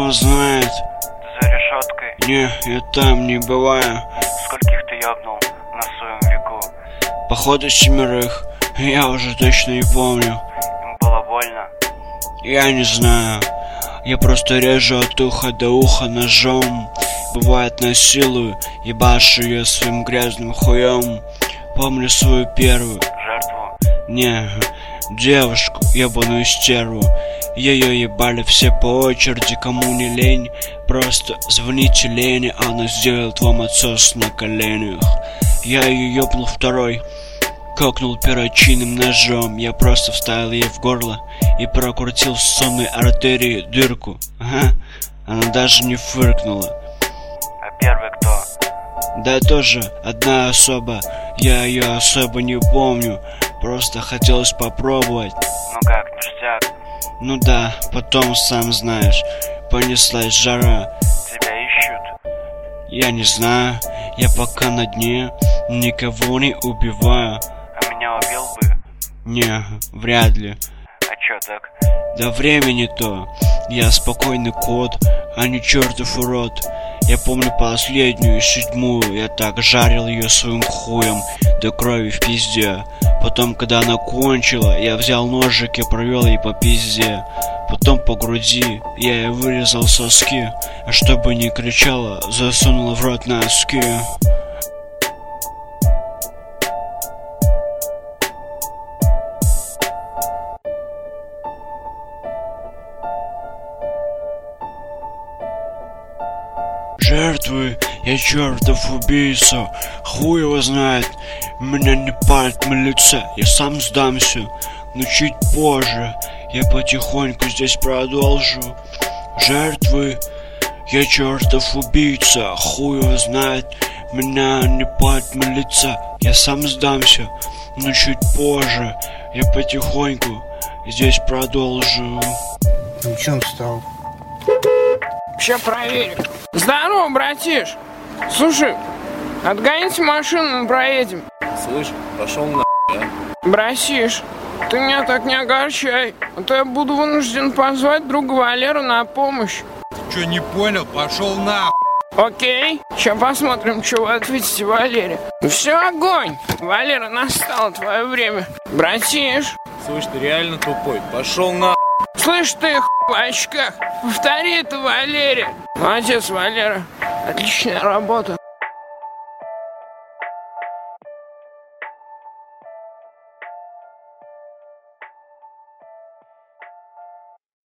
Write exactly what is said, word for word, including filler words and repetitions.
его знает. За решеткой? Не, я там не бываю. Скольких ты ёбнул на своем веку? Походу семерых, я уже точно не помню. Им было больно? Я не знаю. Я просто режу от уха до уха ножом. Бывает насилую, ебашу ее своим грязным хуем. Помню свою первую жертву? Не, девушку, ебаную стерву. Ее ебали все по очереди, кому не лень. Просто звоните Лене, она сделает вам отсос на коленях. Я ее ебнул второй, кокнул перочинным ножом. Я просто вставил ей в горло и прокрутил в сонной артерии дырку. Ага, она даже не фыркнула. А первый кто? Да тоже одна особа, я ее особо не помню. Просто хотелось попробовать. Ну как, ништяк? Ну да, потом, сам знаешь, понеслась жара. Тебя ищут? Я не знаю, я пока на дне, никого не убиваю. А меня убил бы? Не, вряд ли. А чё так? Да время не то. Я спокойный кот, а не чертов урод. Я помню последнюю, седьмую. Я так жарил ее своим хуем до крови в пизде. Потом, когда она кончила, я взял ножик и провел ей по пизде. Потом по груди я ей вырезал соски, а чтобы не кричала, засунул в рот носки. Жертвы, я чертов убийца, хуй его знает, меня не палит милиция, я сам сдамся, но чуть позже, я потихоньку здесь продолжу. Жертвы, я чертов убийца, хуй его знает, меня не палит милиция, я сам сдамся, но чуть позже, я потихоньку здесь продолжу. Ну чё встал? Ща проверим. Здорово, братиш. Слушай, отгоните машину, мы проедем. Слышь, пошел на, а? Братиш, ты меня так не огорчай, а то я буду вынужден позвать друга Валеру на помощь. Ты что, не понял? Пошел на. Окей, сейчас посмотрим, что вы ответите Валере. Все, огонь! Валера, настало твое время. Братиш. Слышь, ты реально тупой. Пошел на. Слышь ты, хуй в очках, повтори это Валере. Молодец, Валера, отличная работа.